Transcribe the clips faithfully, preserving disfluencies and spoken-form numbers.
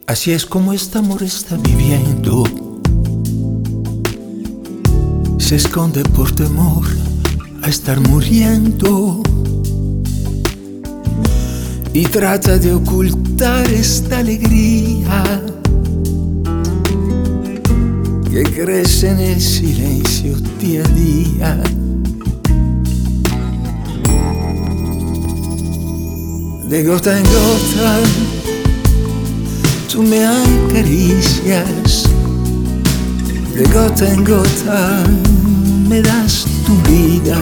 Así es como este amor está viviendo. Se esconde por temor a estar muriendo y trata de ocultar esta alegría que crece en el silencio día a día. De gota en gota tú me acaricias, de gota en gota me das tu vida.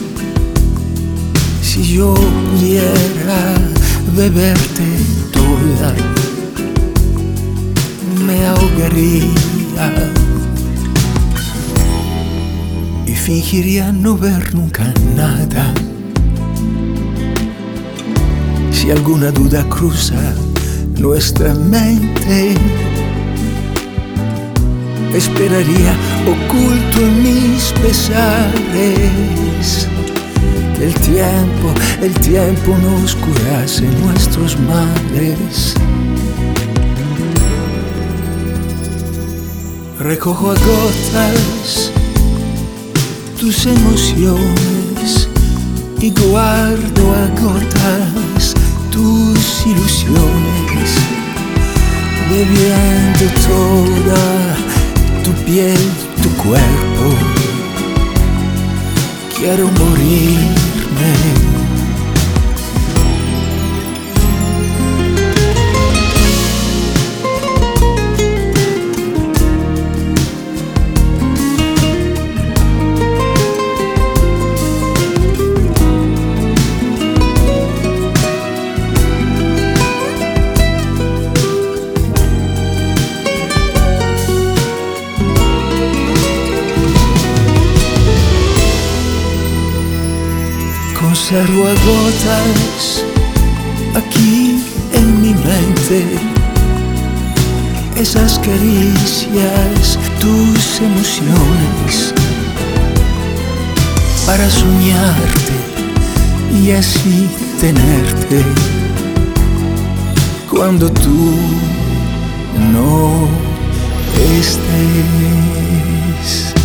Si yo pudiera beberte toda, me ahogaría y fingiría no ver nunca nada. Si alguna duda cruza nuestra mente, esperaría oculto en mis pesares que el tiempo, el tiempo nos curase nuestros males. Recojo a gotas tus emociones y guardo a gotas tus ilusiones, bebiendo toda tu piel, tu cuerpo. Quiero morirme. Conservo a gotas aquí en mi mente esas caricias, tus emociones, para soñarte y así tenerte cuando tú no estés.